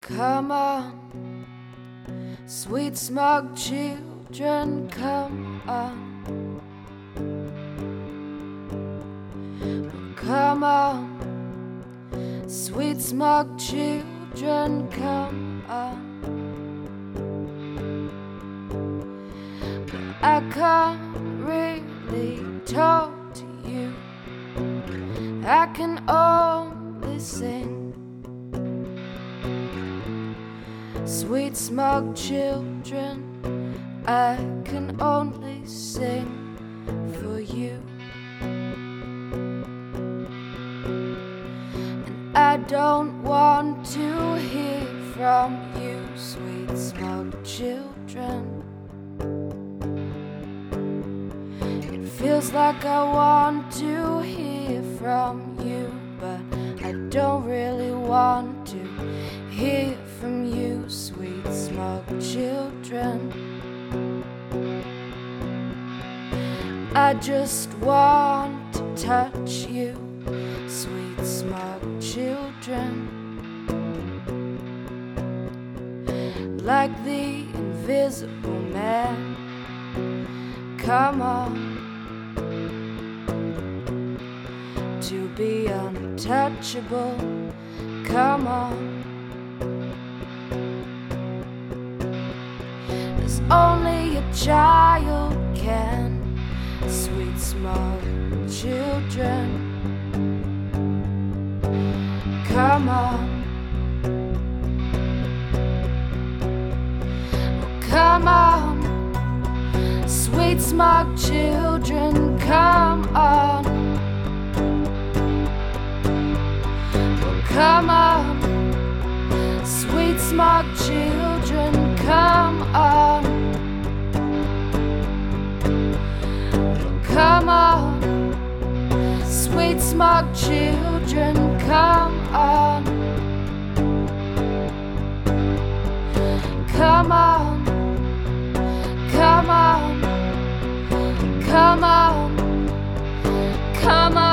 Come on, sweet smug children, come on. Come on, sweet smug children, come on. But I can't really talk to you, I can only sing. Sweet smug children, I can only sing for you. And I don't want to hear from you, sweet smug children. It feels like I want to hear from you, but I don't really want to hear from you, sweet smug children. I just want to touch you, sweet smug children, like the invisible man. Come on, to be untouchable. Come on, as only a child can, sweet smug children. Come on, come on, sweet smug children, come on. Come on, sweet smug children, come on. Come on, sweet smug children, come on. Come on, come on, come on, come on.